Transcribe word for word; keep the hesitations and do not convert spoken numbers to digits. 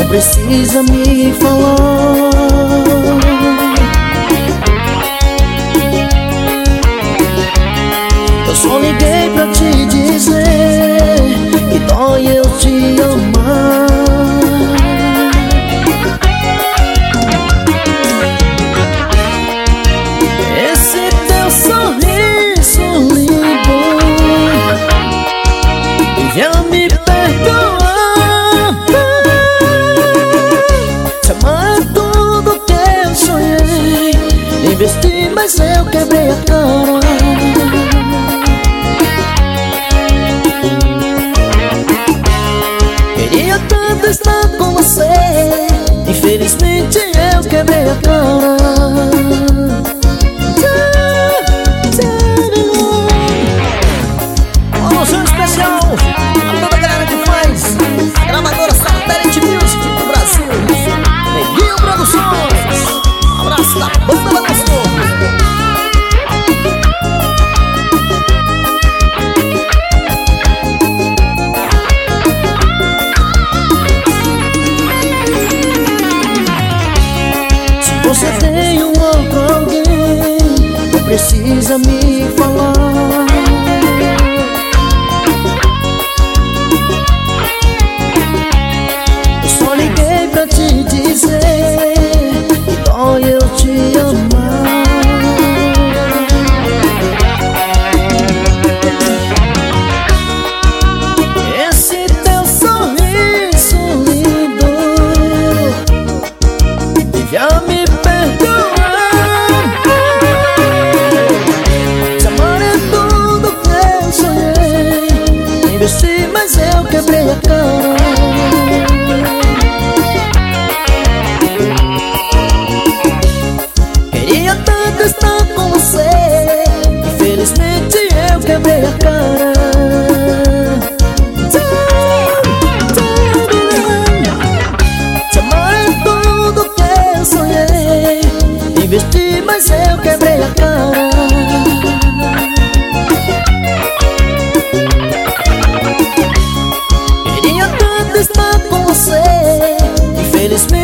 precisa me falar. Eu só liguei pra te dizer que dói eu te amar. Esse teu sorriso lindo devia me perdoar. Te amar é tudo que eu sonhei. Investi, mas eu quebrei a cara. Queria tanto estar com você, infelizmente eu quebrei a cara. Uma alusão especial a toda a galera que faz gravadora Satellite Music do Brasil, Neguinho Produções. Um abraço da banda da Gostoso. Você tem um outro alguém, não precisa me falar. Eu só liguei pra te dizer que dói eu te amar. Esse teu sorriso lindo devia me perdoar. Te amar é tudo que eu sonhei. Investi, mas eu quebrei a cara. Queria tanto estar com você, infelizmente eu quebrei a cara. Te amar é tudo que eu sonhei. Investi, mas eu quebrei a cara. Queria tanto estar com você, infelizmente